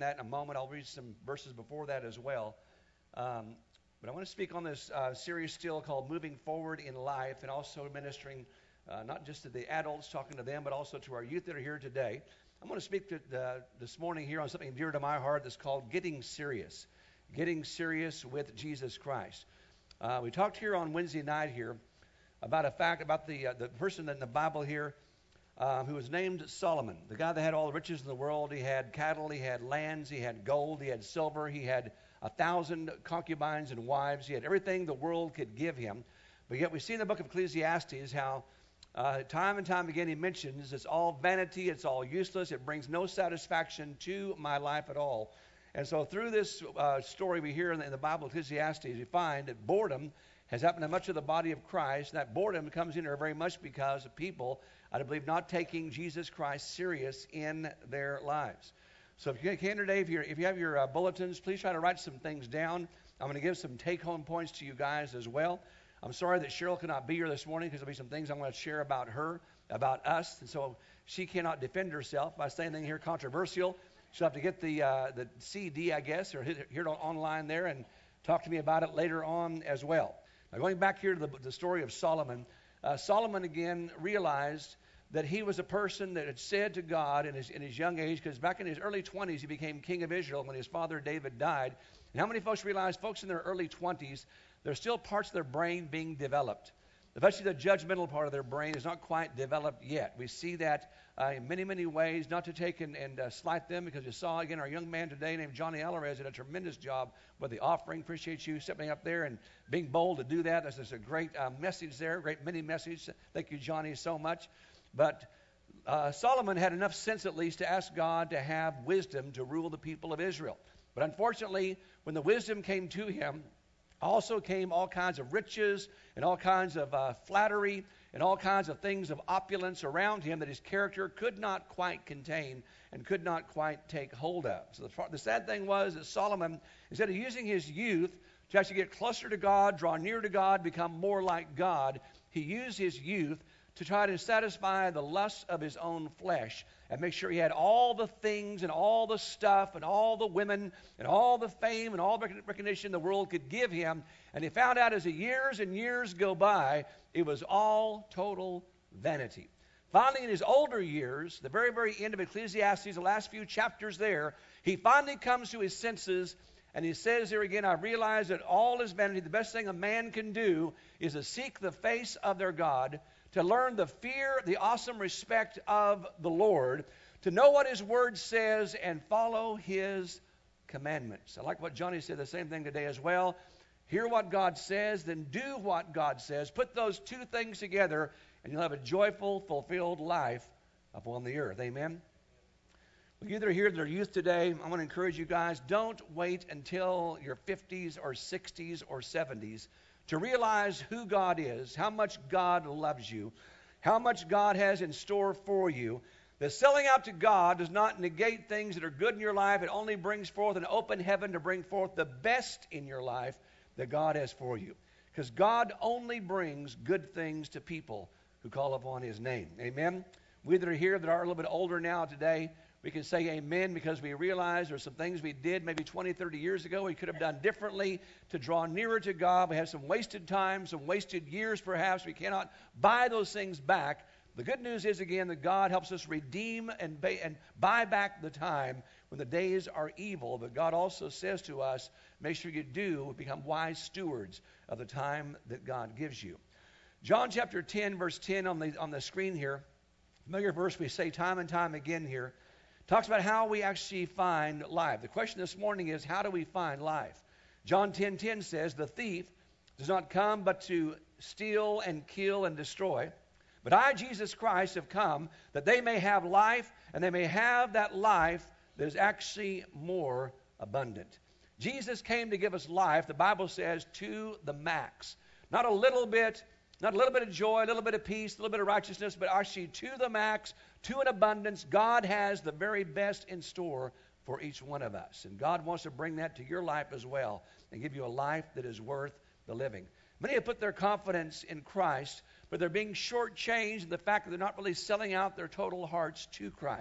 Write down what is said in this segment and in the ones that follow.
that in a moment. I'll read some verses before that as well. But I want to speak on this series still called Moving Forward in Life, and also ministering not just to the adults, talking to them, but also to our youth that are here today. I'm going to speak this morning here on something dear to my heart that's called Getting Serious. Getting Serious with Jesus Christ. We talked here on Wednesday night here about the person in the Bible here who was named Solomon, the guy that had all the riches in the world. He had cattle, he had lands, he had gold, he had silver, he had 1,000 concubines and wives. He had everything the world could give him. But yet we see in the book of Ecclesiastes how time and time again he mentions it's all vanity, it's all useless, it brings no satisfaction to my life at all. And so through this story we hear in the Bible, Ecclesiastes, we find that boredom has happened to much of the body of Christ. That boredom comes in here very much because of people, I believe, not taking Jesus Christ serious in their lives. So if you can today, if you have your bulletins, please try to write some things down. I'm going to give some take-home points to you guys as well. I'm sorry that Cheryl cannot be here this morning because there'll be some things I'm going to share about her, about us. And so she cannot defend herself by saying anything here controversial. She'll have to get the CD, I guess, or hear it online there and talk to me about it later on as well. Now, going back here to the story of Solomon, Solomon again realized that he was a person that had said to God in his young age, because back in his early 20s he became king of Israel when his father David died. And how many folks realize folks in their early 20s, there's still parts of their brain being developed. Especially the judgmental part of their brain is not quite developed yet. We see that in many, many ways, not to take and slight them, because you saw, again, our young man today named Johnny Alvarez did a tremendous job with the offering. Appreciate you stepping up there and being bold to do that. There's a great message there, great mini message. Thank you, Johnny, so much. But Solomon had enough sense, at least, to ask God to have wisdom to rule the people of Israel. But unfortunately, when the wisdom came to him, also came all kinds of riches and all kinds of flattery and all kinds of things of opulence around him that his character could not quite contain and could not quite take hold of. So the sad thing was that Solomon, instead of using his youth to actually get closer to God, draw near to God, become more like God, he used his youth to try to satisfy the lusts of his own flesh and make sure he had all the things and all the stuff and all the women and all the fame and all the recognition the world could give him. And he found out as the years and years go by, it was all total vanity. Finally, in his older years, the very, very end of Ecclesiastes, the last few chapters there, he finally comes to his senses. And he says here again, I realize that all is vanity. The best thing a man can do is to seek the face of their God, to learn the fear, the awesome respect of the Lord, to know what his word says and follow his commandments. I like what Johnny said, the same thing today as well. Hear what God says, then do what God says. Put those two things together, and you'll have a joyful, fulfilled life upon the earth. Amen? Well, you that are here that are youth today, I want to encourage you guys, don't wait until your 50s or 60s or 70s to realize who God is, how much God loves you, how much God has in store for you. The selling out to God does not negate things that are good in your life. It only brings forth an open heaven to bring forth the best in your life that God has for you. Because God only brings good things to people who call upon his name. Amen? We that are here that are a little bit older now today, we can say amen because we realize there's some things we did maybe 20, 30 years ago we could have done differently to draw nearer to God. We have some wasted time, some wasted years perhaps. We cannot buy those things back. The good news is, again, that God helps us redeem and buy back the time when the days are evil. But God also says to us, make sure you do become wise stewards of the time that God gives you. John chapter 10, verse 10 on the screen here, familiar verse we say time and time again here, talks about how we actually find life. The question this morning is, how do we find life? John 10:10 says, the thief does not come but to steal and kill and destroy. But I, Jesus Christ, have come that they may have life, and they may have that life that is actually more abundant. Jesus came to give us life, the Bible says, to the max. Not a little bit of joy, a little bit of peace, a little bit of righteousness, but actually to the max, to an abundance. God has the very best in store for each one of us. And God wants to bring that to your life as well and give you a life that is worth the living. Many have put their confidence in Christ, but they're being shortchanged in the fact that they're not really selling out their total hearts to Christ.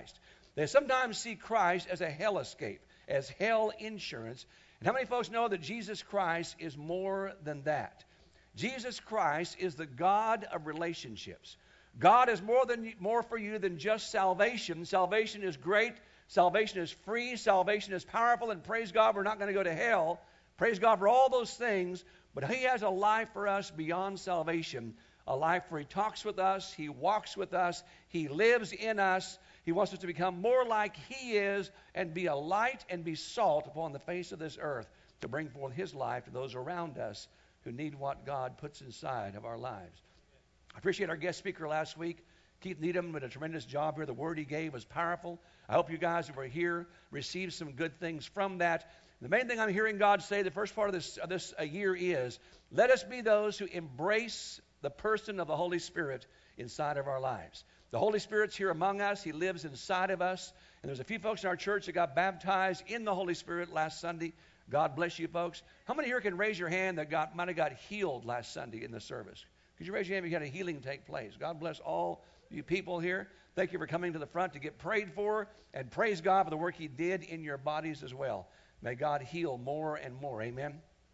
They sometimes see Christ as a hell escape, as hell insurance. And how many folks know that Jesus Christ is more than that? Jesus Christ is the God of relationships. God is more for you than just salvation. Salvation is great. Salvation is free. Salvation is powerful. And praise God, we're not going to go to hell. Praise God for all those things. But He has a life for us beyond salvation. A life where He talks with us. He walks with us. He lives in us. He wants us to become more like He is and be a light and be salt upon the face of this earth to bring forth His life to those around us who need what God puts inside of our lives. I appreciate our guest speaker last week. Keith Needham did a tremendous job here. The word he gave was powerful. I hope you guys who were here received some good things from that. The main thing I'm hearing God say the first part of this year is, let us be those who embrace the person of the Holy Spirit inside of our lives. The Holy Spirit's here among us. He lives inside of us. And there's a few folks in our church that got baptized in the Holy Spirit last Sunday. God bless you folks. How many here can raise your hand that might have got healed last Sunday in the service? Could you raise your hand if you had a healing take place? God bless all you people here. Thank you for coming to the front to get prayed for, and praise God for the work He did in your bodies as well. May God heal more and more. Amen.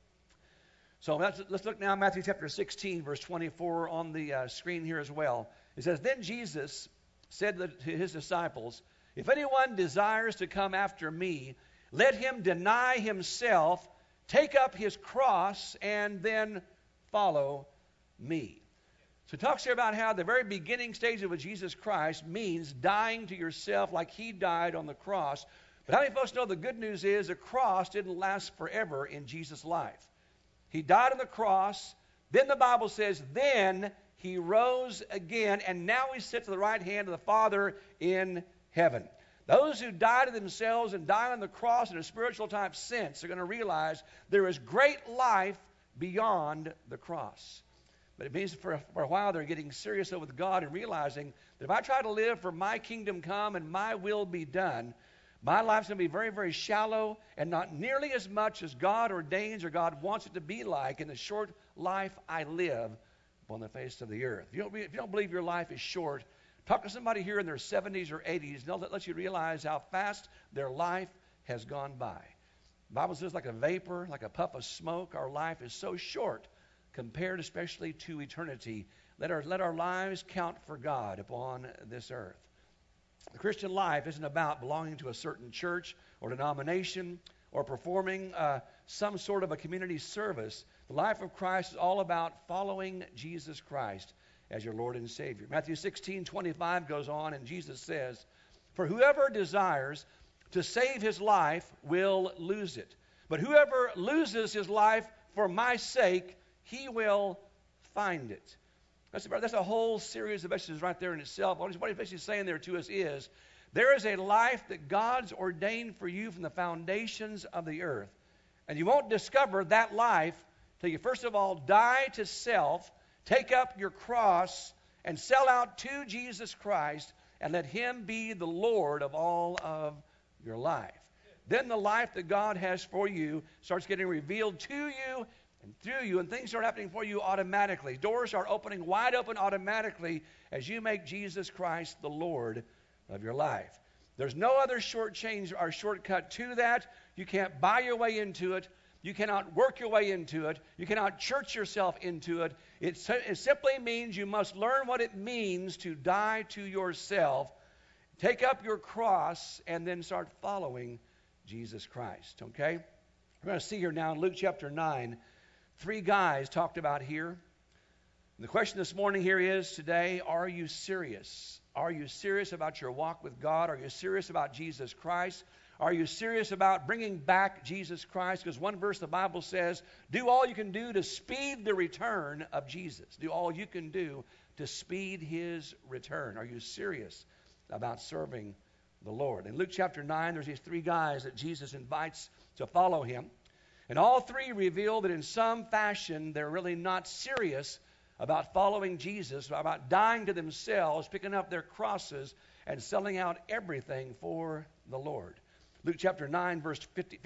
So let's look now at Matthew chapter 16, verse 24 on the screen here as well. It says, Then Jesus said to His disciples, If anyone desires to come after me, let him deny himself, take up his cross, and then follow me. So it talks here about how the very beginning stage of Jesus Christ means dying to yourself like He died on the cross. But how many folks know the good news is the cross didn't last forever in Jesus' life? He died on the cross. Then the Bible says, then He rose again, and now He sits at the right hand of the Father in heaven. Those who die to themselves and die on the cross in a spiritual type sense are going to realize there is great life beyond the cross. But it means for a while they're getting serious with God and realizing that if I try to live for my kingdom come and my will be done, my life's going to be very, very shallow and not nearly as much as God ordains or God wants it to be like in the short life I live upon the face of the earth. If you don't believe your life is short, talk to somebody here in their 70s or 80s, and that lets you realize how fast their life has gone by. The Bible says like a vapor, like a puff of smoke, our life is so short compared especially to eternity. Let our lives count for God upon this earth. The Christian life isn't about belonging to a certain church or denomination or performing some sort of a community service. The life of Christ is all about following Jesus Christ as your Lord and Savior. Matthew 16:25 goes on, and Jesus says, For whoever desires to save his life will lose it. But whoever loses his life for my sake, he will find it. That's a whole series of messages right there in itself. What he's basically saying there to us is, there is a life that God's ordained for you from the foundations of the earth. And you won't discover that life till you first of all die to self, take up your cross, and sell out to Jesus Christ, and let Him be the Lord of all of your life. Then the life that God has for you starts getting revealed to you and through you, and things start happening for you automatically. Doors are opening wide open automatically as you make Jesus Christ the Lord of your life. There's no other shortchange or shortcut to that. You can't buy your way into it. You cannot work your way into it. You cannot church yourself into it. It simply means you must learn what it means to die to yourself, take up your cross, and then start following Jesus Christ. Okay? We're going to see here now in Luke chapter 9, 3 guys talked about here. And the question this morning here is today, are you serious? Are you serious about your walk with God? Are you serious about Jesus Christ? Are you serious about bringing back Jesus Christ? Because one verse the Bible says, do all you can do to speed the return of Jesus. Do all you can do to speed His return. Are you serious about serving the Lord? In Luke chapter 9, there's these 3 guys that Jesus invites to follow Him. And all 3 reveal that in some fashion they're really not serious about following Jesus, about dying to themselves, picking up their crosses, and selling out everything for the Lord. Luke chapter 9, verse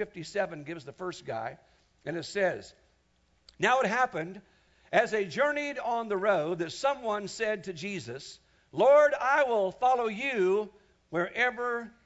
57 gives the first guy, and it says, Now it happened, as they journeyed on the road, that someone said to Jesus, Lord, I will follow you wherever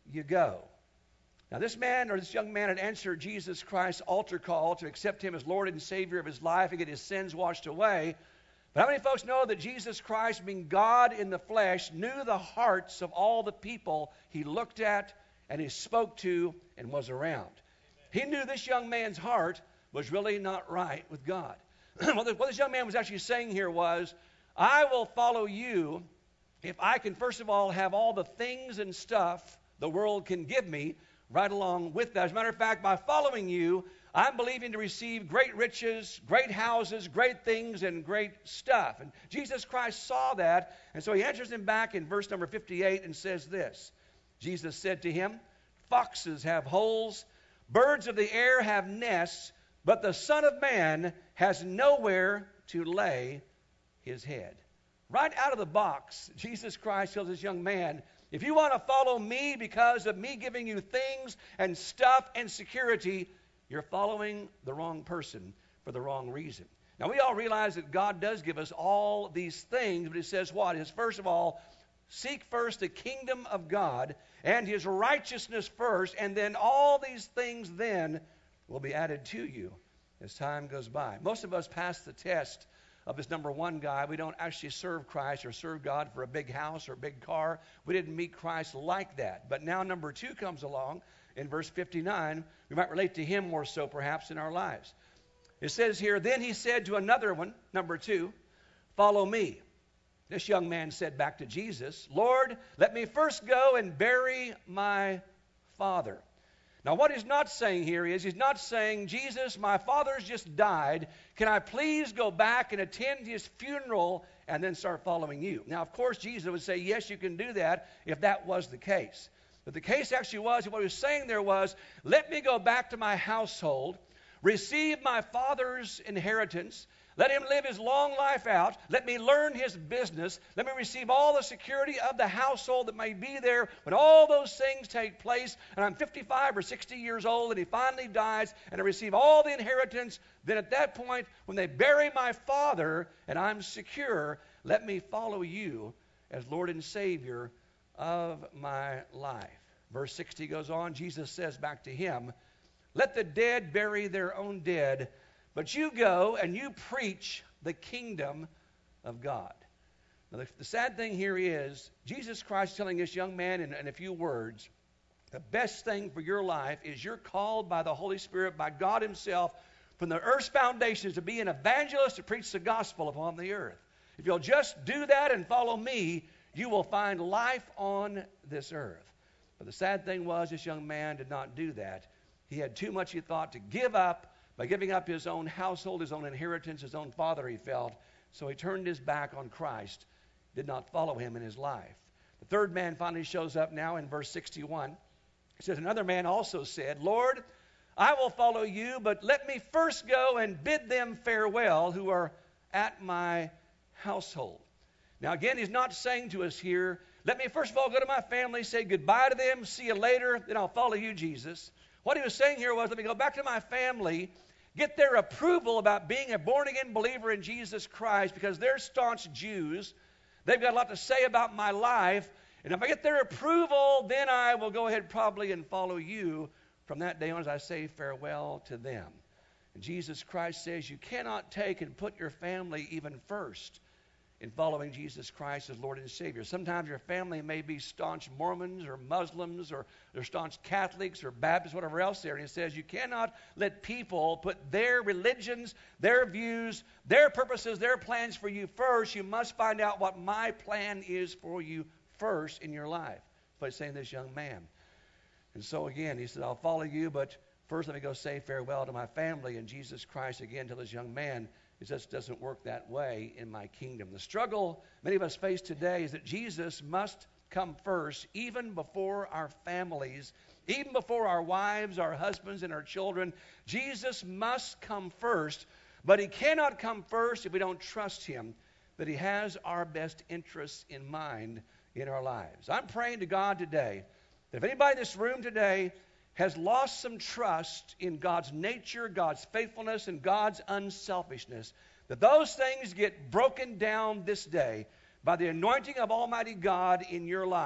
you go. Now, this man or this young man had answered Jesus Christ's altar call to accept him as Lord and Savior of his life and get his sins washed away. But how many folks know that Jesus Christ, being God in the flesh, knew the hearts of all the people he looked at and he spoke to and was around? He knew this young man's heart was really not right with God. What this young man was actually saying here was, I will follow you if I can, first of all, have all the things and stuff the world can give me right along with that. As a matter of fact, by following you, I'm believing to receive great riches, great houses, great things, and great stuff. And Jesus Christ saw that, and so he answers him back in verse number 58 and says this. Jesus said to him, foxes have holes, birds of the air have nests, but the Son of Man has nowhere to lay his head. Right out of the box, Jesus Christ tells this young man, if you want to follow me because of me giving you things and stuff and security, you're following the wrong person for the wrong reason. Now, we all realize that God does give us all these things, but he says what? He says, first of all, seek first the kingdom of God and his righteousness first, and then all these things then will be added to you as time goes by. Most of us pass the test of this number one guy. We don't actually serve Christ or serve God for a big house or a big car. We didn't meet Christ like that. But now number two comes along in verse 59. We might relate to him more so perhaps in our lives. It says here, then he said to another one, number two, follow me. This young man said back to Jesus, Lord, let me first go and bury my father. Now, what he's not saying here is, he's not saying, Jesus, my father's just died. Can I please go back and attend his funeral and then start following you? Now, of course, Jesus would say, yes, you can do that if that was the case. But the case actually was, what he was saying there was, let me go back to my household, receive my father's inheritance, let him live his long life out. Let me learn his business. Let me receive all the security of the household that may be there when all those things take place. And I'm 55 or 60 years old and he finally dies and I receive all the inheritance. Then at that point, when they bury my father and I'm secure, let me follow you as Lord and Savior of my life. Verse 60 goes on. Jesus says back to him, let the dead bury their own dead, but you go and you preach the kingdom of God. Now, the sad thing here is, Jesus Christ telling this young man in a few words, the best thing for your life is you're called by the Holy Spirit, by God himself, from the earth's foundations to be an evangelist to preach the gospel upon the earth. If you'll just do that and follow me, you will find life on this earth. But the sad thing was, this young man did not do that. He had too much, he thought, to give up. By giving up his own household, his own inheritance, his own father, he felt. So he turned his back on Christ, did not follow him in his life. The third man finally shows up now in verse 61. It says, another man also said, Lord, I will follow you, but let me first go and bid them farewell who are at my household. Now again, he's not saying to us here, let me first of all go to my family, say goodbye to them, see you later, then I'll follow you, Jesus. What he was saying here was, let me go back to my family, get their approval about being a born-again believer in Jesus Christ, because they're staunch Jews. They've got a lot to say about my life. And if I get their approval, then I will go ahead probably and follow you from that day on as I say farewell to them. And Jesus Christ says you cannot take and put your family even first in following Jesus Christ as Lord and Savior. Sometimes your family may be staunch Mormons or Muslims or they're staunch Catholics or Baptists, whatever else there. And it says you cannot let people put their religions, their views, their purposes, their plans for you first. You must find out what my plan is for you first in your life. That's what he's saying to this young man. And so again, he said, I'll follow you, but first let me go say farewell to my family. And Jesus Christ again told this young man, it just doesn't work that way in my kingdom. The struggle many of us face today is that Jesus must come first, even before our families, even before our wives, our husbands, and our children. Jesus must come first, but he cannot come first if we don't trust him, that he has our best interests in mind in our lives. I'm praying to God today that if anybody in this room today has lost some trust in God's nature, God's faithfulness, and God's unselfishness, that those things get broken down this day by the anointing of Almighty God in your life,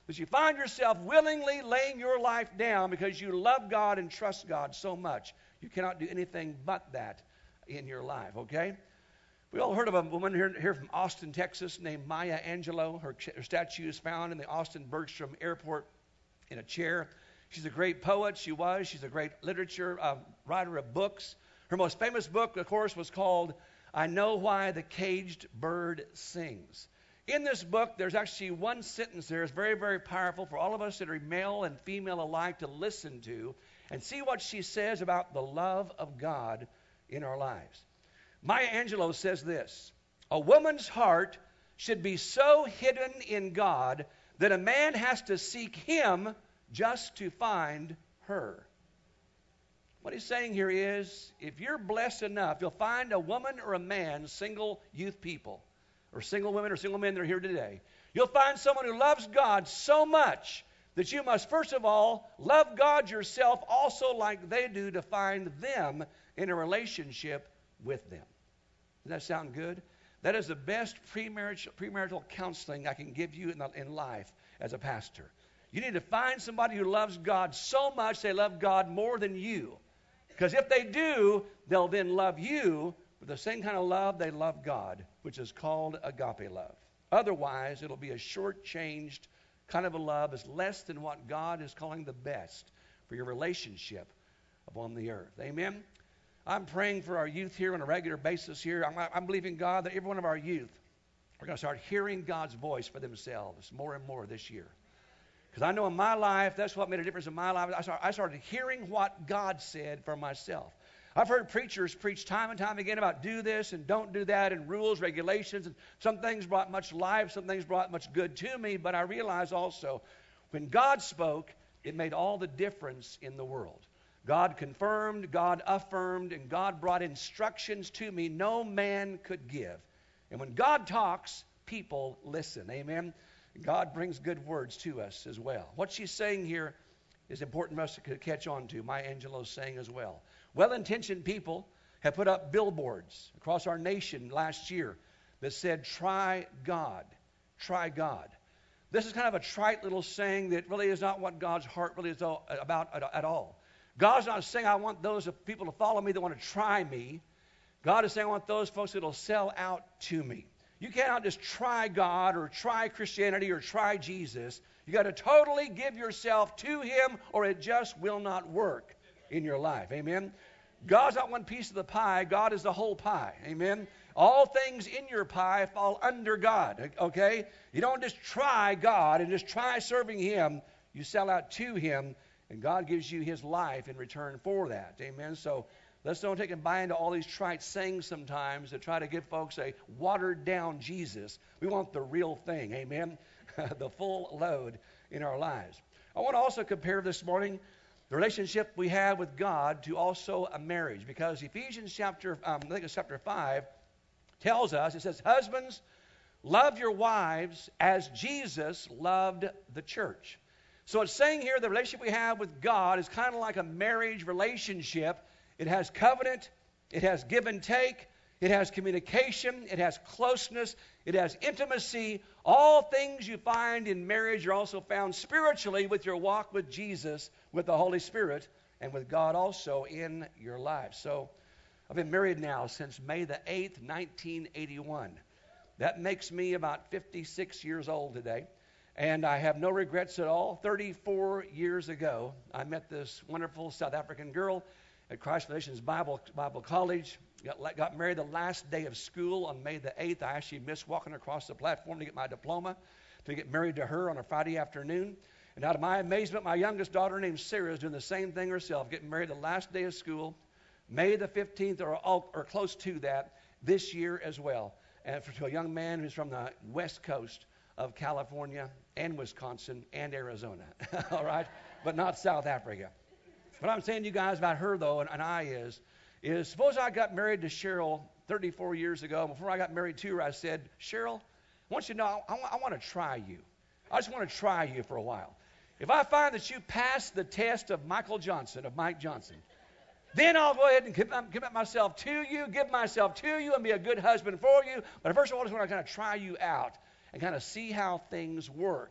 that you find yourself willingly laying your life down because you love God and trust God so much. You cannot do anything but that in your life, okay? We all heard of a woman here from Austin, Texas, named Maya Angelou. Her statue is found in the Austin Bergstrom Airport in a chair. She's a great poet. She's a great literature writer of books. Her most famous book, of course, was called I Know Why the Caged Bird Sings. In this book, there's actually one sentence there. It's very, very powerful for all of us that are male and female alike to listen to and see what she says about the love of God in our lives. Maya Angelou says this: a woman's heart should be so hidden in God that a man has to seek him just to find her. What he's saying here is, if you're blessed enough, you'll find a woman or a man, single youth people, or single women or single men that are here today. You'll find someone who loves God so much that you must, first of all, love God yourself also like they do to find them in a relationship with them. Does that sound good? That is the best premarital counseling I can give you in life as a pastor. You need to find somebody who loves God so much they love God more than you. Because if they do, they'll then love you with the same kind of love they love God, which is called agape love. Otherwise, it'll be a short-changed kind of a love. It's less than what God is calling the best for your relationship upon the earth. Amen? I'm praying for our youth here on a regular basis here. I'm believing God that every one of our youth are going to start hearing God's voice for themselves more and more this year. Because I know in my life, that's what made a difference in my life. I started hearing what God said for myself. I've heard preachers preach time and time again about do this and don't do that and rules, regulations. And some things brought much life, some things brought much good to me. But I realized also when God spoke, it made all the difference in the world. God confirmed, God affirmed, and God brought instructions to me no man could give. And when God talks, people listen. Amen? God brings good words to us as well. What she's saying here is important for us to catch on to. Maya Angelou's saying as well. Well-intentioned people have put up billboards across our nation last year that said, try God. Try God. This is kind of a trite little saying that really is not what God's heart really is about at all. God's not saying, I want those people to follow me that want to try me. God is saying, I want those folks that will sell out to me. You cannot just try God or try Christianity or try Jesus. You got to totally give yourself to him or it just will not work in your life. Amen? God's not one piece of the pie. God is the whole pie. Amen? All things in your pie fall under God. Okay? You don't just try God and just try serving him. You sell out to him. And God gives you his life in return for that. Amen? So let's don't take and buy into all these trite sayings sometimes that try to give folks a watered-down Jesus. We want the real thing. Amen? The full load in our lives. I want to also compare this morning the relationship we have with God to also a marriage. Because Ephesians chapter 5 tells us, it says, husbands, love your wives as Jesus loved the church. So it's saying here the relationship we have with God is kind of like a marriage relationship. It has covenant, it has give and take, it has communication, it has closeness, it has intimacy. All things you find in marriage are also found spiritually with your walk with Jesus, with the Holy Spirit, and with God also in your life. So I've been married now since May the 8th, 1981. That makes me about 56 years old today. And I have no regrets at all. 34 years ago, I met this wonderful South African girl at Christ Nations Bible College. Got married the last day of school on May the 8th. I actually missed walking across the platform to get my diploma, to get married to her on a Friday afternoon. And out of my amazement, my youngest daughter named Sarah is doing the same thing herself, getting married the last day of school, May the 15th or close to that, this year as well. And to a young man who's from the West Coast of California and Wisconsin and Arizona, all right, but not South Africa. What I'm saying to you guys about her, though, and I is suppose I got married to Cheryl 34 years ago. Before I got married to her, I said, Cheryl, I want you to know I want to try you. I just want to try you for a while. If I find that you pass the test of Mike Johnson, then I'll go ahead and commit myself to you, give myself to you, and be a good husband for you. But first of all, I just want to kind of try you out and kind of see how things work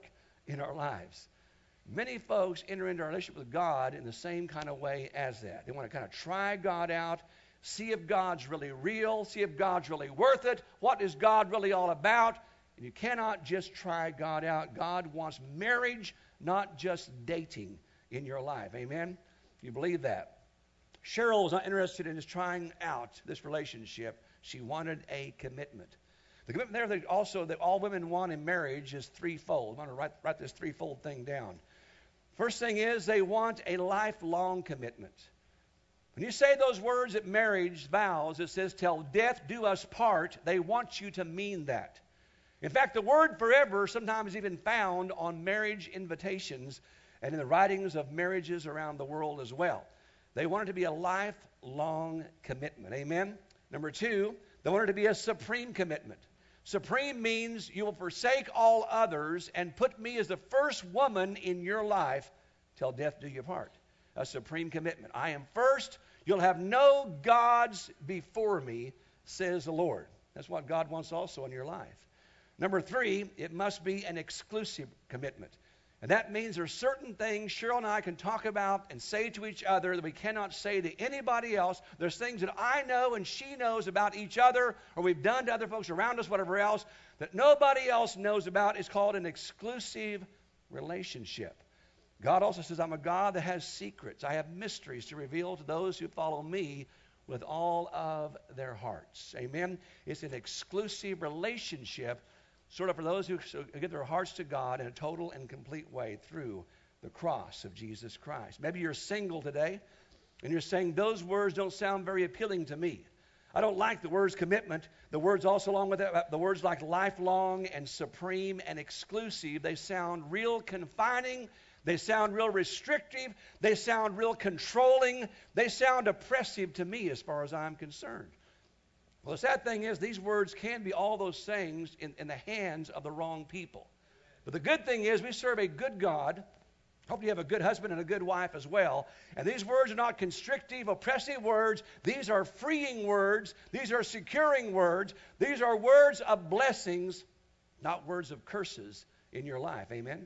in our lives. Many folks enter into a relationship with God in the same kind of way as that. They want to kind of try God out, see if God's really real, see if God's really worth it. What is God really all about? And you cannot just try God out. God wants marriage, not just dating in your life. Amen? You believe that? Cheryl was not interested in just trying out this relationship. She wanted a commitment. The commitment there that also that all women want in marriage is threefold. I'm going to write this threefold thing down. First thing is they want a lifelong commitment. When you say those words at marriage vows, it says, till death do us part, they want you to mean that. In fact, the word forever sometimes even found on marriage invitations and in the writings of marriages around the world as well. They want it to be a lifelong commitment. Amen? Number two, they want it to be a supreme commitment. Supreme means you will forsake all others and put me as the first woman in your life till death do you part. A supreme commitment. I am first. You'll have no gods before me, says the Lord. That's what God wants also in your life. Number three, it must be an exclusive commitment. And that means there's certain things Cheryl and I can talk about and say to each other that we cannot say to anybody else. There's things that I know and she knows about each other, or we've done to other folks around us, whatever else, that nobody else knows about. It's called an exclusive relationship. God also says, I'm a God that has secrets. I have mysteries to reveal to those who follow me with all of their hearts. Amen? It's an exclusive relationship, sort of for those who give their hearts to God in a total and complete way through the cross of Jesus Christ. Maybe you're single today, and you're saying, those words don't sound very appealing to me. I don't like the words commitment. The words also along with it, the words like lifelong and supreme and exclusive, they sound real confining. They sound real restrictive. They sound real controlling. They sound oppressive to me as far as I'm concerned. Well, the sad thing is these words can be all those things in the hands of the wrong people. But the good thing is we serve a good God. Hope you have a good husband and a good wife as well. And these words are not constrictive, oppressive words. These are freeing words. These are securing words. These are words of blessings, not words of curses in your life. Amen?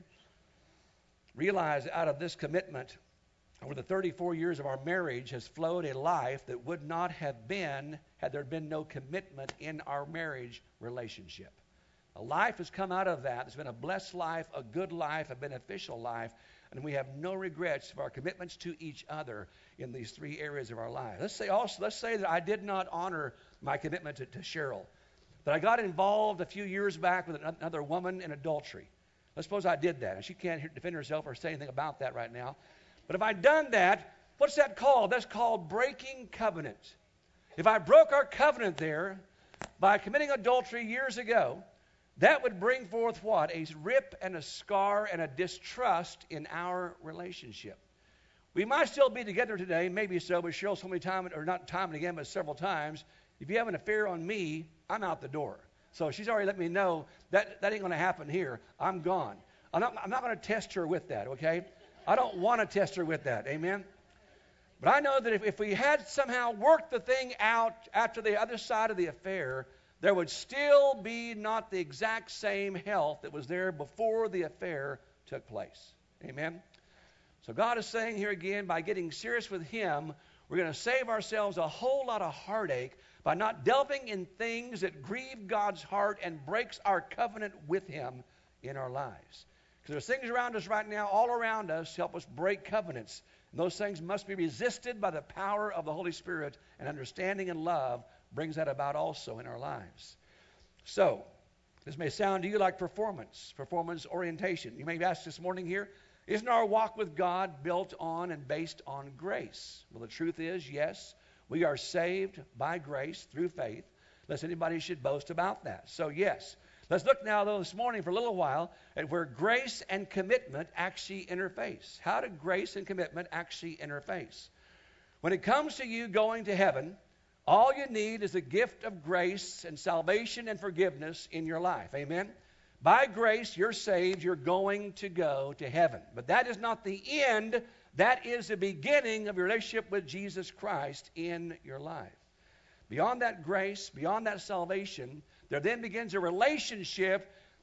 Realize out of this commitment, over the 34 years of our marriage has flowed a life that would not have been had there been no commitment in our marriage relationship. A life has come out of that. It's been a blessed life, a good life, a beneficial life, and we have no regrets of our commitments to each other in these three areas of our life. Let's say that I did not honor my commitment to Cheryl, that I got involved a few years back with another woman in adultery. Let's suppose I did that, and she can't defend herself or say anything about that right now. But if I'd done that, what's that called? That's called breaking covenant. If I broke our covenant there by committing adultery years ago, that would bring forth what? A rip and a scar and a distrust in our relationship. We might still be together today, maybe so, but Cheryl told me time, or not time and again, but several times, if you have an affair on me, I'm out the door. So she's already let me know that ain't going to happen here. I'm gone. I'm not going to test her with that, okay? I don't want to test her with that. Amen? But I know that if we had somehow worked the thing out after the other side of the affair, there would still be not the exact same health that was there before the affair took place. Amen? So God is saying here again, by getting serious with Him, we're going to save ourselves a whole lot of heartache by not delving in things that grieve God's heart and breaks our covenant with Him in our lives. Because there's things around us right now, all around us, help us break covenants. And those things must be resisted by the power of the Holy Spirit, and understanding and love brings that about also in our lives. So, this may sound to you like performance orientation. You may ask this morning here, isn't our walk with God built on and based on grace? Well, the truth is, yes, we are saved by grace through faith, unless anybody should boast about that. So, yes. Let's look now, though, this morning for a little while at where grace and commitment actually interface. How do grace and commitment actually interface? When it comes to you going to heaven, all you need is a gift of grace and salvation and forgiveness in your life. Amen? By grace, you're saved. You're going to go to heaven. But that is not the end. That is the beginning of your relationship with Jesus Christ in your life. Beyond that grace, beyond that salvation, there then begins a relationship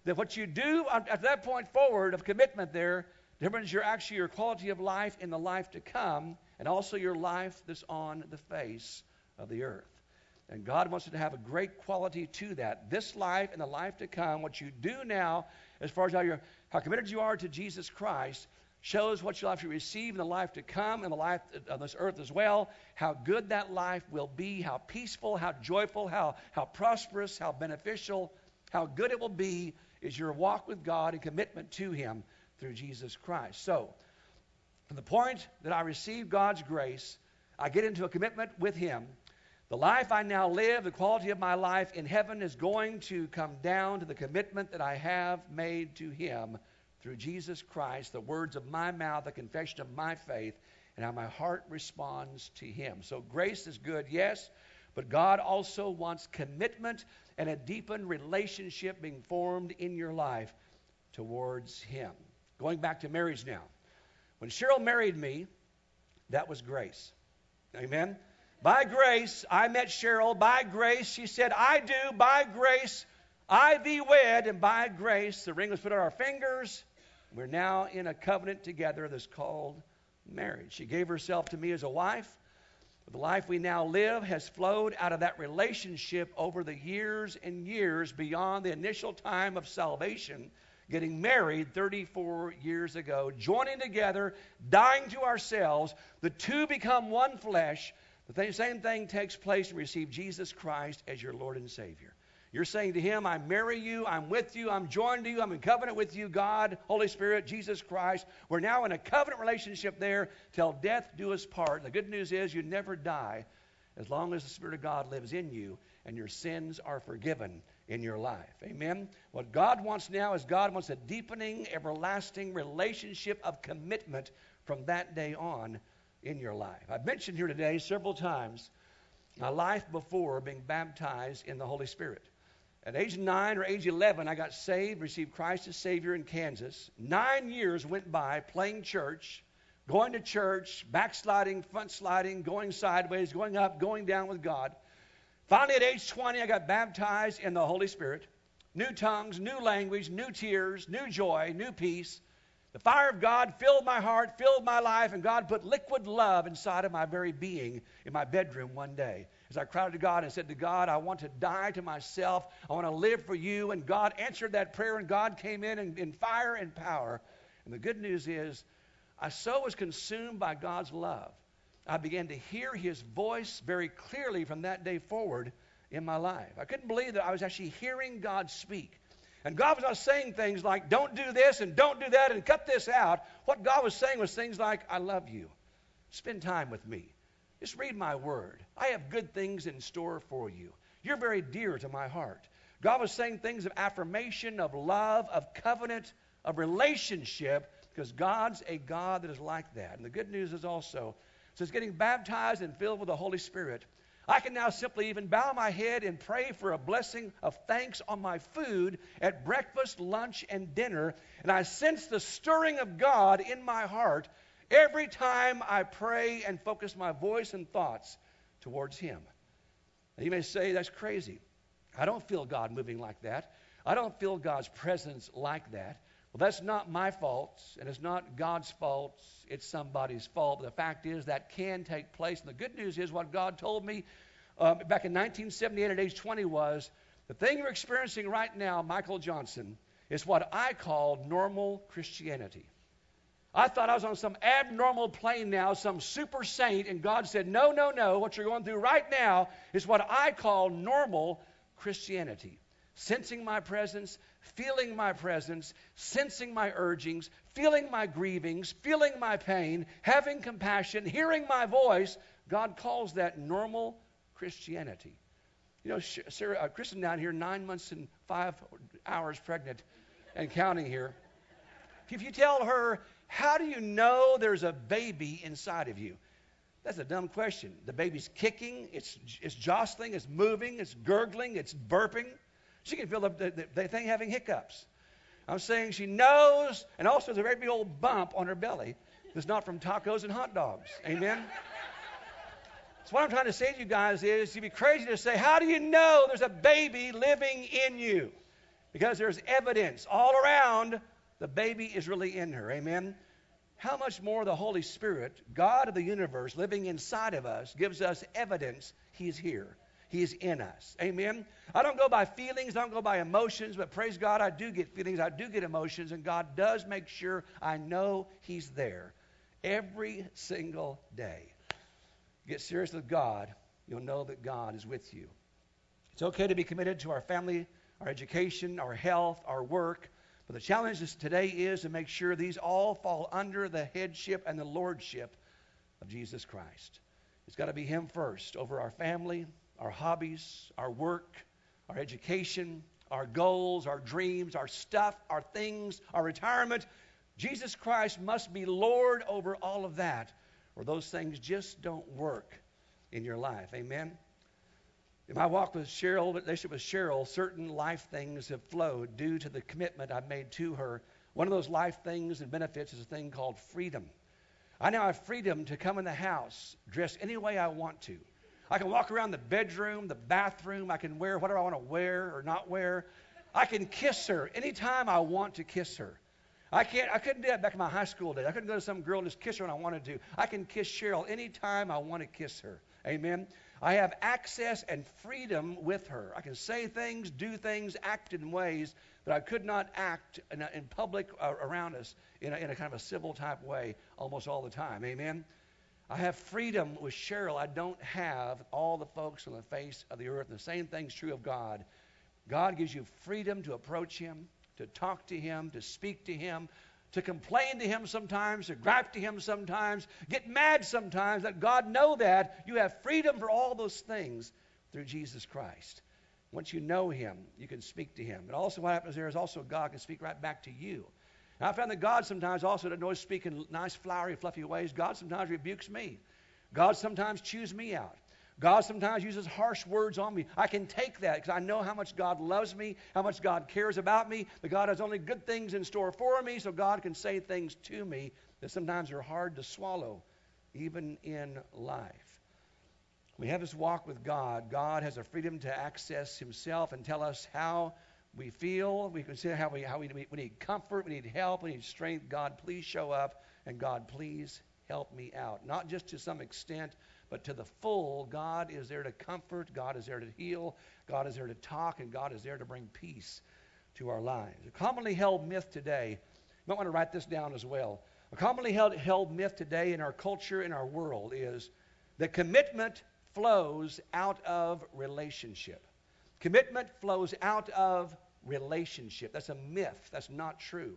that what you do at that point forward of commitment there determines your quality of life in the life to come, and also your life that's on the face of the earth. And God wants you to have a great quality to that. This life and the life to come, what you do now, as far as how committed you are to Jesus Christ, shows what you'll have to receive in the life to come and the life of this earth as well, how good that life will be, how peaceful, how joyful, how prosperous, how beneficial, how good it will be is your walk with God and commitment to Him through Jesus Christ. So, from the point that I receive God's grace, I get into a commitment with Him. The life I now live, the quality of my life in heaven is going to come down to the commitment that I have made to Him through Jesus Christ, the words of my mouth, the confession of my faith, and how my heart responds to Him. So grace is good, yes, but God also wants commitment and a deepened relationship being formed in your life towards Him. Going back to marriage now. When Cheryl married me, that was grace. Amen? By grace, I met Cheryl. By grace, she said, I do. By grace, I thee wed. And by grace, the ring was put on our fingers. We're now in a covenant together that's called marriage. She gave herself to me as a wife. The life we now live has flowed out of that relationship over the years and years beyond the initial time of salvation, getting married 34 years ago, joining together, dying to ourselves. The two become one flesh. The same thing takes place when you receive Jesus Christ as your Lord and Savior. You're saying to Him, I marry you, I'm with you, I'm joined to you, I'm in covenant with you, God, Holy Spirit, Jesus Christ. We're now in a covenant relationship there till death do us part. And the good news is you never die as long as the Spirit of God lives in you and your sins are forgiven in your life. Amen? What God wants now is God wants a deepening, everlasting relationship of commitment from that day on in your life. I've mentioned here today several times my life before being baptized in the Holy Spirit. At age 9 or age 11, I got saved, received Christ as Savior in Kansas. 9 years went by playing church, going to church, backsliding, front sliding, going sideways, going up, going down with God. Finally, at age 20, I got baptized in the Holy Spirit. New tongues, new language, new tears, new joy, new peace. The fire of God filled my heart, filled my life, and God put liquid love inside of my very being in my bedroom one day. As I cried to God and said to God, I want to die to myself. I want to live for you. And God answered that prayer, and God came in fire and power. And the good news is, I so was consumed by God's love, I began to hear His voice very clearly from that day forward in my life. I couldn't believe that I was actually hearing God speak. And God was not saying things like, don't do this and don't do that and cut this out. What God was saying was things like, I love you. Spend time with me. Just read my word. I have good things in store for you. You're very dear to my heart. God was saying things of affirmation, of love, of covenant, of relationship, because God's a God that is like that. And the good news is also, since getting baptized and filled with the Holy Spirit, I can now simply even bow my head and pray for a blessing of thanks on my food at breakfast, lunch, and dinner. And I sense the stirring of God in my heart every time I pray and focus my voice and thoughts towards Him. Now you may say, that's crazy. I don't feel God moving like that. I don't feel God's presence like that. Well, that's not my fault, and it's not God's fault. It's somebody's fault. The fact is that can take place. And the good news is what God told me back in 1978 at age 20 was, the thing you're experiencing right now, Michael Johnson, is what I call normal Christianity. I thought I was on some abnormal plane now, some super saint, and God said, no, no, no. What you're going through right now is what I call normal Christianity. Sensing my presence, feeling my presence, sensing my urgings, feeling my grievings, feeling my pain, having compassion, hearing my voice. God calls that normal Christianity. You know, Sarah, Kristen down here, 9 months and 5 hours pregnant and counting here. If you tell her, how do you know there's a baby inside of you? That's a dumb question. The baby's kicking, it's jostling, it's moving, it's gurgling, it's burping. She can feel the thing having hiccups. I'm saying she knows, and also there's a very big old bump on her belly that's not from tacos and hot dogs. Amen? So what I'm trying to say to you guys is, you'd be crazy to say, how do you know there's a baby living in you? Because there's evidence all around the baby is really in her. Amen? How much more the Holy Spirit, God of the universe, living inside of us, gives us evidence He's here. He's in us. Amen? I don't go by feelings. I don't go by emotions. But praise God, I do get feelings. I do get emotions. And God does make sure I know He's there every single day. Get serious with God. You'll know that God is with you. It's okay to be committed to our family, our education, our health, our work. But the challenge today is to make sure these all fall under the headship and the lordship of Jesus Christ. It's got to be Him first over our family, our hobbies, our work, our education, our goals, our dreams, our stuff, our things, our retirement. Jesus Christ must be Lord over all of that, or those things just don't work in your life. Amen? In my walk with Cheryl, relationship with Cheryl, certain life things have flowed due to the commitment I've made to her. One of those life things and benefits is a thing called freedom. I now have freedom to come in the house, dress any way I want to. I can walk around the bedroom, the bathroom. I can wear whatever I want to wear or not wear. I can kiss her anytime I want to kiss her. I couldn't do that back in my high school days. I couldn't go to some girl and just kiss her when I wanted to. I can kiss Cheryl anytime I want to kiss her. Amen. I have access and freedom with her. I can say things, do things, act in ways that I could not act in public around us in a kind of a civil type way almost all the time. Amen. I have freedom with Cheryl. I don't have all the folks on the face of the earth. And the same thing's true of God. God gives you freedom to approach Him, to talk to Him, to speak to Him, to complain to Him sometimes, to gripe to Him sometimes, get mad sometimes. Let God know that you have freedom for all those things through Jesus Christ. Once you know Him, you can speak to Him. And also what happens there is also God can speak right back to you. And I found that God sometimes also doesn't always speak in nice, flowery, fluffy ways. God sometimes rebukes me. God sometimes chews me out. God sometimes uses harsh words on me. I can take that because I know how much God loves me, how much God cares about me, that God has only good things in store for me, so God can say things to me that sometimes are hard to swallow, even in life. We have this walk with God. God has a freedom to access Himself and tell us how we feel. We can say how we need comfort, we need help, we need strength. God, please show up, and God, please help me out. Not just to some extent, but to the full. God is there to comfort, God is there to heal, God is there to talk, and God is there to bring peace to our lives. A commonly held myth today, you might want to write this down as well. A commonly held myth today in our culture, in our world, is that commitment flows out of relationship. Commitment flows out of relationship. That's a myth. That's not true.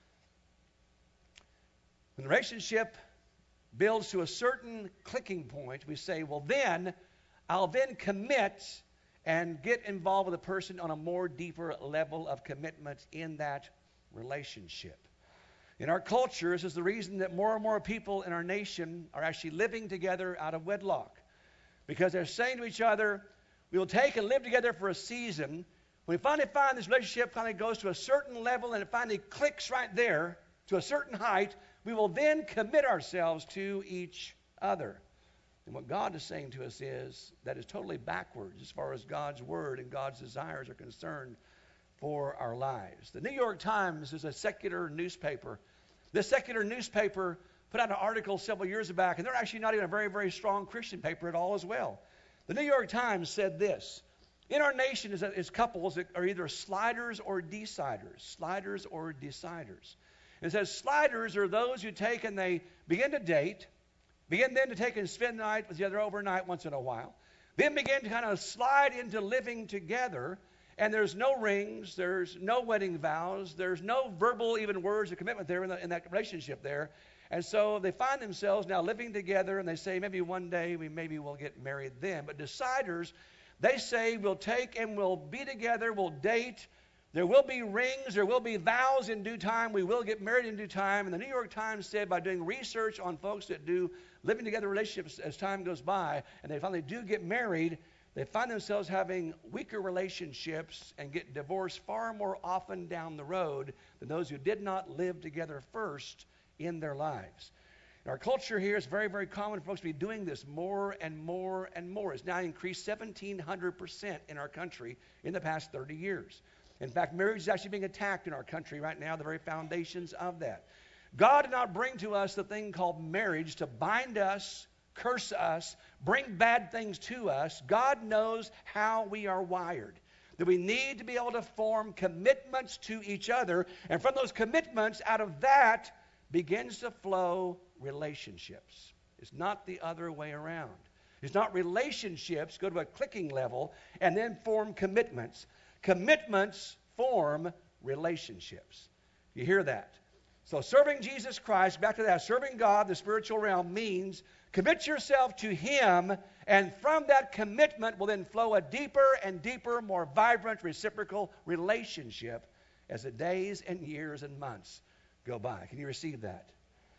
When the relationship builds to a certain clicking point, we say, well, then I'll then commit and get involved with a person on a more deeper level of commitment in that relationship. In our culture, this is the reason that more and more people in our nation are actually living together out of wedlock. Because they're saying to each other, we will take and live together for a season. When we finally find this relationship finally goes to a certain level and it finally clicks right there to a certain height, we will then commit ourselves to each other. And what God is saying to us is that is totally backwards as far as God's word and God's desires are concerned for our lives. The New York Times is a secular newspaper. This secular newspaper put out an article several years back, and they're actually not even a very, very strong Christian paper at all as well. The New York Times said this: in our nation is couples that are either sliders or deciders. Sliders or deciders. It says sliders are those who take and they begin to date, begin then to take and spend the night with the other overnight once in a while, then begin to kind of slide into living together, and there's no rings, there's no wedding vows, there's no verbal even words of commitment there in that relationship there. And so they find themselves now living together, and they say maybe one day maybe we'll get married then. But deciders, they say we'll take and we'll be together, we'll date. There will be rings, there will be vows in due time, we will get married in due time. And the New York Times said by doing research on folks that do living together relationships as time goes by, and they finally do get married, they find themselves having weaker relationships and get divorced far more often down the road than those who did not live together first in their lives. In our culture here, it's very, very common for folks to be doing this more and more and more. It's now increased 1,700% in our country in the past 30 years. In fact, marriage is actually being attacked in our country right now, the very foundations of that. God did not bring to us the thing called marriage to bind us, curse us, bring bad things to us. God knows how we are wired, that we need to be able to form commitments to each other. And from those commitments, out of that begins to flow relationships. It's not the other way around. It's not relationships go to a clicking level and then form commitments. Commitments form relationships. You hear that? So serving Jesus Christ, back to that, serving God, the spiritual realm, means commit yourself to Him, and from that commitment will then flow a deeper and deeper, more vibrant, reciprocal relationship as the days and years and months go by. Can you receive that?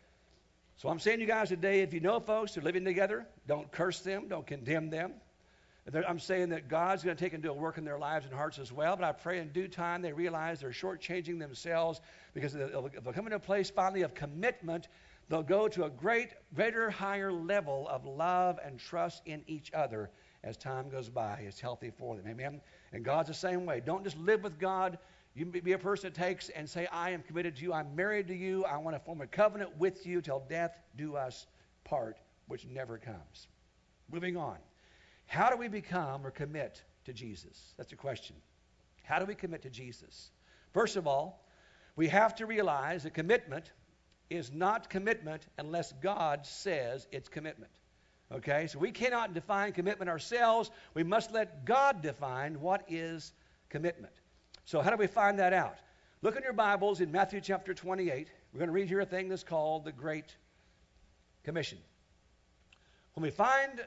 So I'm saying to you guys today, if you know folks who are living together, don't curse them, don't condemn them. I'm saying that God's going to take and do a work in their lives and hearts as well, but I pray in due time they realize they're shortchanging themselves, because if they'll come into a place finally of commitment, they'll go to a greater, higher level of love and trust in each other as time goes by. It's healthy for them. Amen? And God's the same way. Don't just live with God. You be a person that takes and say, I am committed to you. I'm married to you. I want to form a covenant with you till death do us part, which never comes. Moving on. How do we become or commit to Jesus? That's a question. How do we commit to Jesus? First of all, we have to realize that commitment is not commitment unless God says it's commitment. Okay? So we cannot define commitment ourselves. We must let God define what is commitment. So how do we find that out? Look in your Bibles in Matthew chapter 28. We're going to read here a thing that's called the Great Commission. When we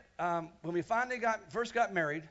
finally first got married,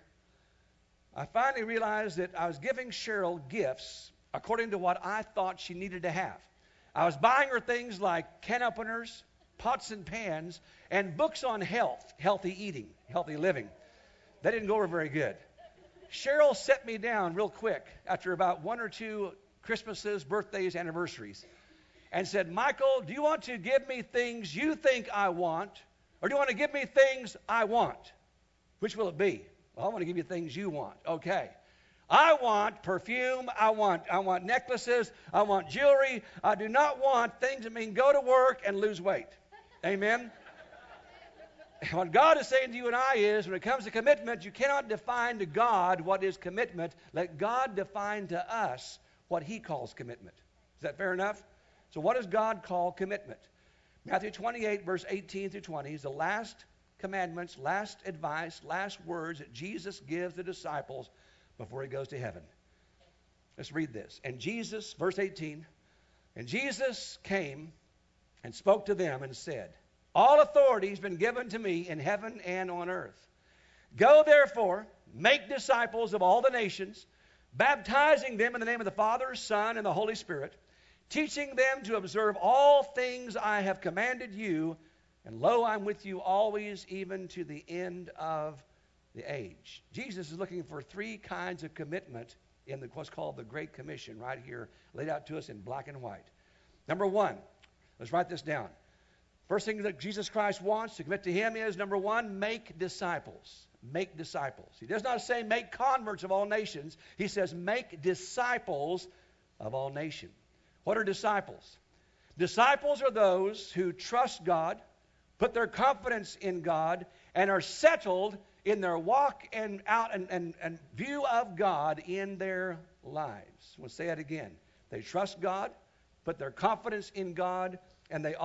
I finally realized that I was giving Cheryl gifts according to what I thought she needed to have. I was buying her things like can openers, pots and pans, and books on health, healthy eating, healthy living. That didn't go over very good. Cheryl set me down real quick after about one or two Christmases, birthdays, anniversaries, and said, Michael, do you want to give me things you think I want, or do you want to give me things I want? Which will it be? Well, I want to give you things you want. Okay. I want perfume. I want necklaces. I want jewelry. I do not want things that mean go to work and lose weight. Amen? What God is saying to you and I is, when it comes to commitment, you cannot define to God what is commitment. Let God define to us what He calls commitment. Is that fair enough? So what does God call commitment? Matthew 28, verse 18 through 20 is the last commandments, last advice, last words that Jesus gives the disciples before He goes to heaven. Let's read this. And Jesus, verse 18, and Jesus came and spoke to them and said, all authority has been given to me in heaven and on earth. Go therefore, make disciples of all the nations, baptizing them in the name of the Father, Son, and the Holy Spirit, teaching them to observe all things I have commanded you, and lo, I'm with you always, even to the end of the age. Jesus is looking for three kinds of commitment in what's called the Great Commission, right here, laid out to us in black and white. Number one, let's write this down. First thing that Jesus Christ wants to commit to Him is, number one, make disciples. Make disciples. He does not say make converts of all nations. He says make disciples of all nations. What are disciples? Disciples are those who trust God, put their confidence in God, and are settled in their walk and out and view of God in their lives. We'll say it again. They trust God, put their confidence in God, and they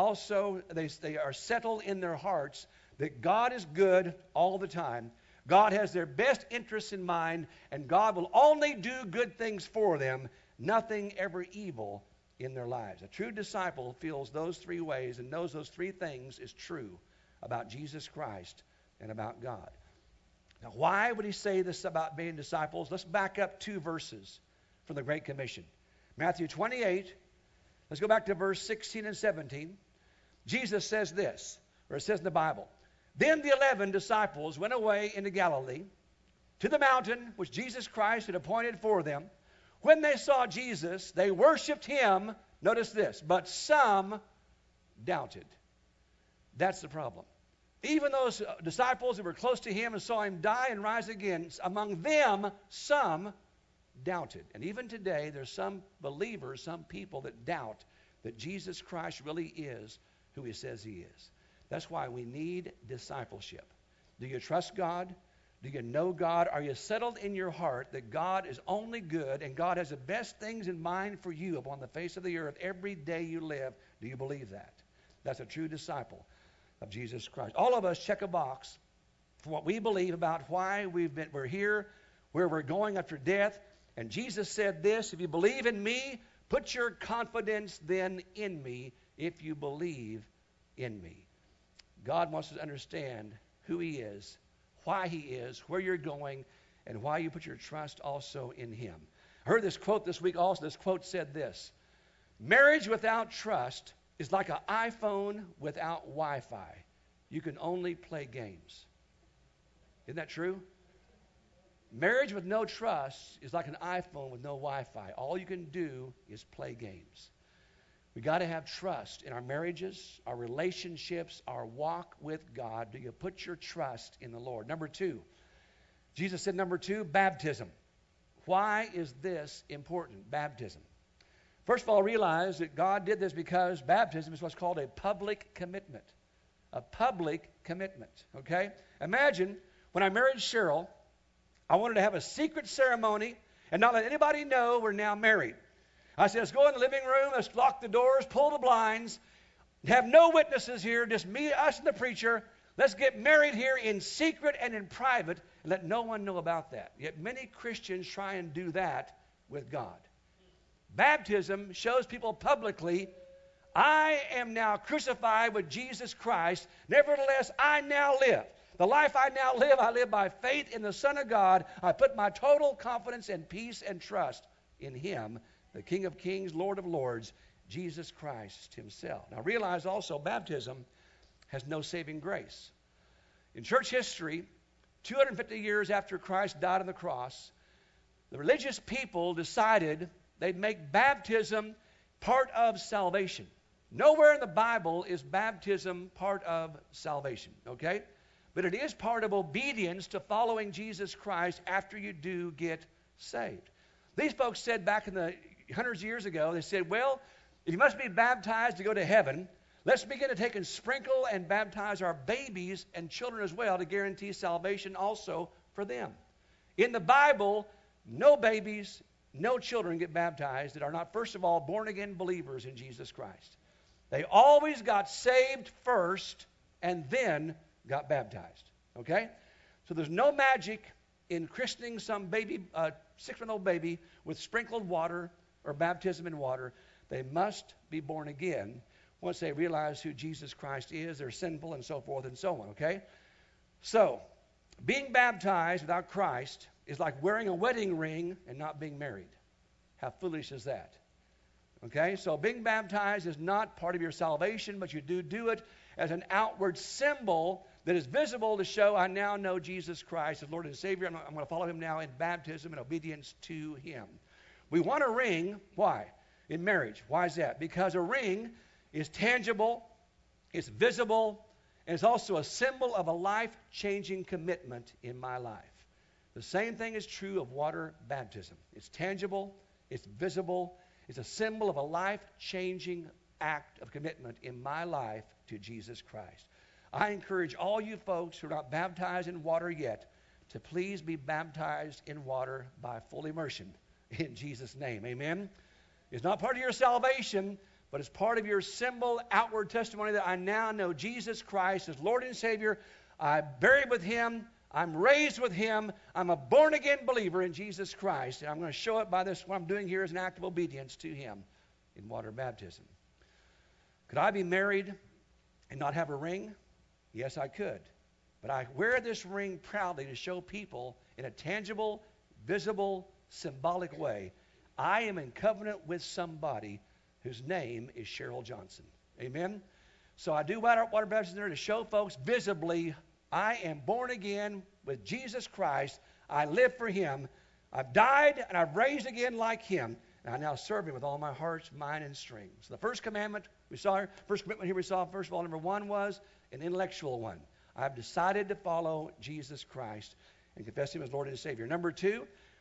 are settled in their hearts that God is good all the time. God has their best interests in mind, and God will only do good things for them, nothing ever evil in their lives. A true disciple feels those three ways and knows those three things is true about Jesus Christ and about God. Now, why would He say this about being disciples? Let's back up 2 verses from the Great Commission. Matthew 28, let's go back to verse 16 and 17. Jesus says this, or it says in the Bible, then the 11 disciples went away into Galilee to the mountain which Jesus Christ had appointed for them. When they saw Jesus, they worshiped Him. Notice this, but some doubted. That's the problem. Even those disciples that were close to Him and saw Him die and rise again, among them, some doubted. And even today, there's some believers, some people that doubt that Jesus Christ really is who he says he is. That's why we need discipleship. Do you trust God? Do you know God? Are you settled in your heart that God is only good and God has the best things in mind for you upon the face of the earth every day you live? Do you believe that? That's a true disciple of Jesus Christ. All of us check a box for what we believe about why we're here, where we're going after death. And Jesus said this, if you believe in me, put your confidence then in me if you believe in me. God wants us to understand who he is, why he is, where you're going, and why you put your trust also in him. I heard this quote this week also. This quote said this: marriage without trust is like an iPhone without Wi-Fi. You can only play games. Isn't that true? Marriage with no trust is like an iPhone with no Wi-Fi. All you can do is play games. We got to have trust in our marriages, our relationships, our walk with God. Do you put your trust in the Lord? Number two, Jesus said, number two, baptism. Why is this important, baptism? First of all, realize that God did this because baptism is what's called a public commitment. A public commitment, okay? Imagine when I married Cheryl, I wanted to have a secret ceremony and not let anybody know we're now married. I said, let's go in the living room, let's lock the doors, pull the blinds, have no witnesses here, just me, us, and the preacher. Let's get married here in secret and in private and let no one know about that. Yet many Christians try and do that with God. Baptism shows people publicly, I am now crucified with Jesus Christ. Nevertheless, I now live. The life I now live, I live by faith in the Son of God. I put my total confidence and peace and trust in him, the King of Kings, Lord of Lords, Jesus Christ himself. Now realize also baptism has no saving grace. In church history, 250 years after Christ died on the cross, the religious people decided they'd make baptism part of salvation. Nowhere in the Bible is baptism part of salvation, okay? But it is part of obedience to following Jesus Christ after you do get saved. These folks said back in the hundreds of years ago, they said, well, if you must be baptized to go to heaven, let's begin to take and sprinkle and baptize our babies and children as well to guarantee salvation also for them. In the Bible, no babies, no children get baptized that are not, first of all, born-again believers in Jesus Christ. They always got saved first and then got baptized. Okay? So there's no magic in christening some baby, 6-month-old baby with sprinkled water or baptism in water. They must be born again once they realize who Jesus Christ is, they're sinful, and so forth and so on. Okay? So, being baptized without Christ is like wearing a wedding ring and not being married. How foolish is that? Okay, so being baptized is not part of your salvation, but you do it as an outward symbol that is visible to show I now know Jesus Christ as Lord and Savior. I'm going to follow him now in baptism and obedience to him. We want a ring. Why? In marriage. Why is that? Because a ring is tangible, it's visible, and it's also a symbol of a life-changing commitment in my life. The same thing is true of water baptism. It's tangible, it's visible, it's a symbol of a life-changing act of commitment in my life to Jesus Christ. I encourage all you folks who are not baptized in water yet to please be baptized in water by full immersion in Jesus' name. Amen? It's not part of your salvation, but it's part of your symbol, outward testimony that I now know Jesus Christ as Lord and Savior. I'm buried with him. I'm raised with him. I'm a born-again believer in Jesus Christ. And I'm going to show it by this. What I'm doing here is an act of obedience to him in water baptism. Could I be married and not have a ring? Yes, I could. But I wear this ring proudly to show people in a tangible, visible, symbolic way, I am in covenant with somebody whose name is Cheryl Johnson. Amen? So I do water baptism there to show folks visibly I am born again with Jesus Christ. I live for him. I've died and I've raised again like him. And I now serve him with all my heart, mind, and strength. So the first commandment we saw, first commitment here we saw, first of all, number one was an intellectual one. I've decided to follow Jesus Christ and confess him as Lord and Savior. Number two,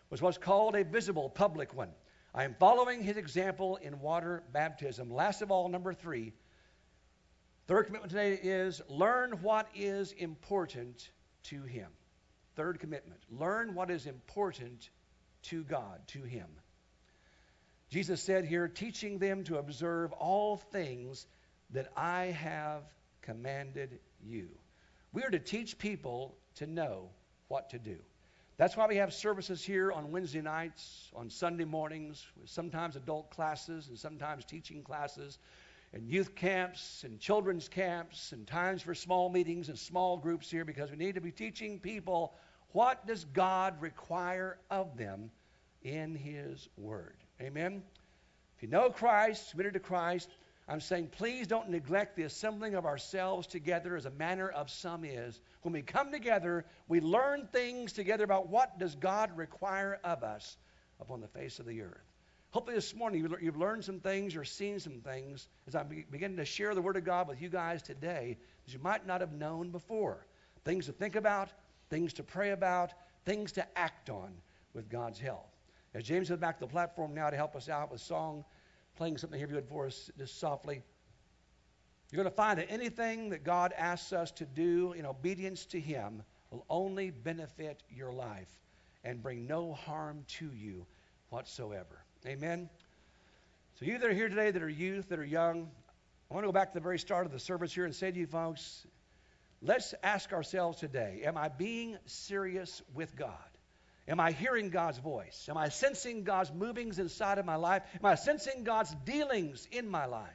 was what's called a visible public one. I am following his example in water baptism. Last of all, number 3. Third commitment today is learn what is important to him. Third commitment, learn what is important to God, to him. Jesus said here, teaching them to observe all things that I have commanded you. We are to teach people to know what to do. That's why we have services here on Wednesday nights, on Sunday mornings, sometimes adult classes and sometimes teaching classes, and youth camps and children's camps and times for small meetings and small groups here, because we need to be teaching people what does God require of them in his word. Amen? If you know Christ, submitted to Christ, I'm saying please don't neglect the assembling of ourselves together as a manner of some is. When we come together, we learn things together about what does God require of us upon the face of the earth. Hopefully this morning you've learned some things or seen some things as I begin to share the Word of God with you guys today that you might not have known before. Things to think about, things to pray about, things to act on with God's help. As James is back to the platform now to help us out with song, playing something here good for us just softly. You're going to find that anything that God asks us to do in obedience to him will only benefit your life and bring no harm to you whatsoever. Amen? So you that are here today that are youth, that are young, I want to go back to the very start of the service here and say to you folks, let's ask ourselves today, am I being serious with God? Am I hearing God's voice? Am I sensing God's movings inside of my life? Am I sensing God's dealings in my life?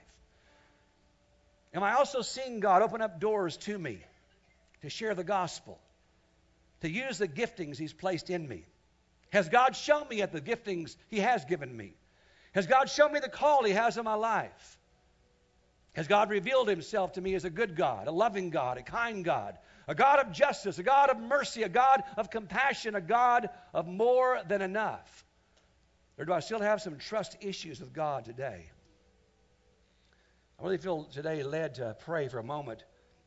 Am I also seeing God open up doors to me to share the gospel, to use the giftings he's placed in me? Has God shown me at the giftings he has given me? Has God shown me the call he has in my life? Has God revealed himself to me as a good God, a loving God, a kind God, a God of justice, a God of mercy, a God of compassion, a God of more than enough? Or do I still have some trust issues with God today? I really feel today led to pray for a moment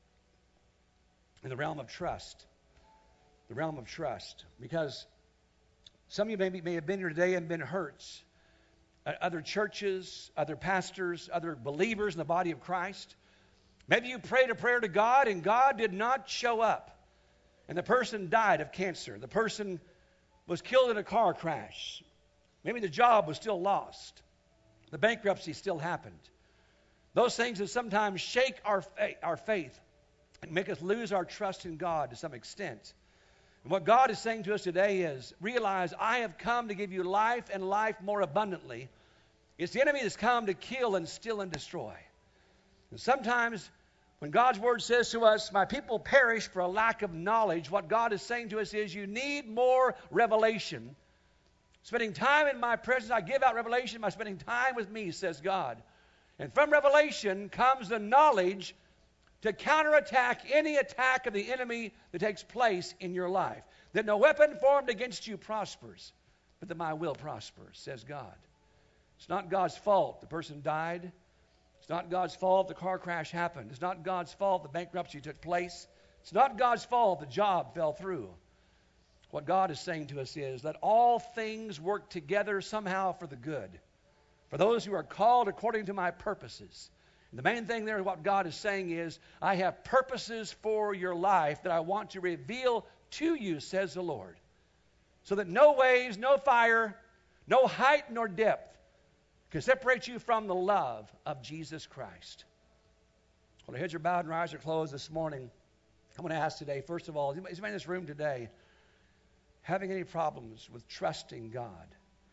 in the realm of trust. The realm of trust. Because some of you may have been here today and been hurt at other churches, other pastors, other believers in the body of Christ. Maybe you prayed a prayer to God and God did not show up. And the person died of cancer. The person was killed in a car crash. Maybe the job was still lost. The bankruptcy still happened. Those things that sometimes shake our faith and make us lose our trust in God to some extent. And what God is saying to us today is, realize I have come to give you life and life more abundantly. It's the enemy that's come to kill and steal and destroy. And sometimes when God's word says to us, my people perish for a lack of knowledge, what God is saying to us is you need more revelation. Spending time in my presence, I give out revelation by spending time with me, says God. And from revelation comes the knowledge to counterattack any attack of the enemy that takes place in your life. That no weapon formed against you prospers, but that my will prospers, says God. It's not God's fault the person died. It's not God's fault the car crash happened. It's not God's fault the bankruptcy took place. It's not God's fault the job fell through. What God is saying to us is, let all things work together somehow for the good, for those who are called according to my purposes. And the main thing there, what God is saying is, I have purposes for your life that I want to reveal to you, says the Lord. So that no waves, no fire, no height nor depth can separate you from the love of Jesus Christ. While our heads are bowed and our eyes are closed this morning, I'm going to ask today, first of all, is anybody in this room today having any problems with trusting God?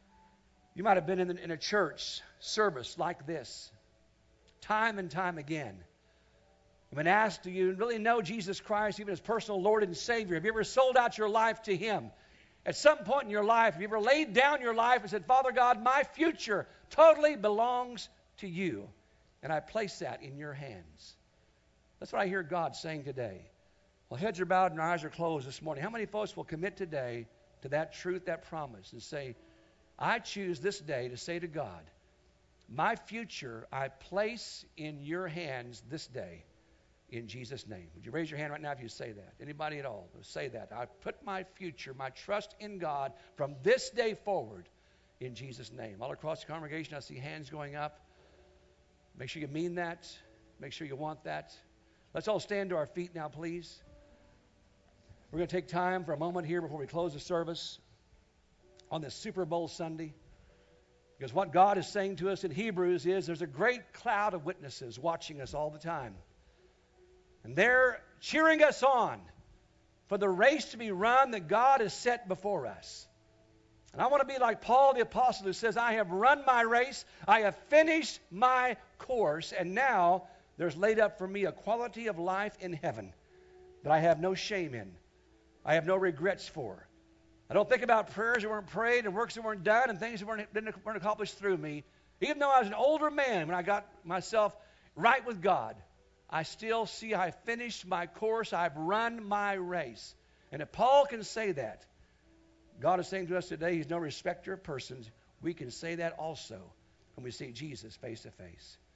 You might have been in a church service like this, time and time again. I've been asked, do you really know Jesus Christ, even as personal Lord and Savior? Have you ever sold out your life to him? At some point in your life, have you ever laid down your life and said, Father God, my future totally belongs to you, and I place that in your hands? That's what I hear God saying today. Well, heads are bowed and our eyes are closed this morning. How many folks will commit today to that truth, that promise, and say, I choose this day to say to God, my future I place in your hands this day. in Jesus' name. Would you raise your hand right now if you say that? Anybody at all? Say that. I put my future, my trust in God from this day forward in Jesus' name. All across the congregation, I see hands going up. Make sure you mean that. Make sure you want that. Let's all stand to our feet now, please. We're going to take time for a moment here before we close the service on this Super Bowl Sunday. Because what God is saying to us in Hebrews is there's a great cloud of witnesses watching us all the time. And they're cheering us on for the race to be run that God has set before us. And I want to be like Paul the Apostle who says, I have run my race, I have finished my course, and now there's laid up for me a quality of life in heaven that I have no shame in. I have no regrets for. I don't think about prayers that weren't prayed and works that weren't done and things that weren't accomplished through me. Even though I was an older man when I got myself right with God, I still see I finished my course. I've run my race. And if Paul can say that, God is saying to us today, He's no respecter of persons. We can say that also when we see Jesus face to face.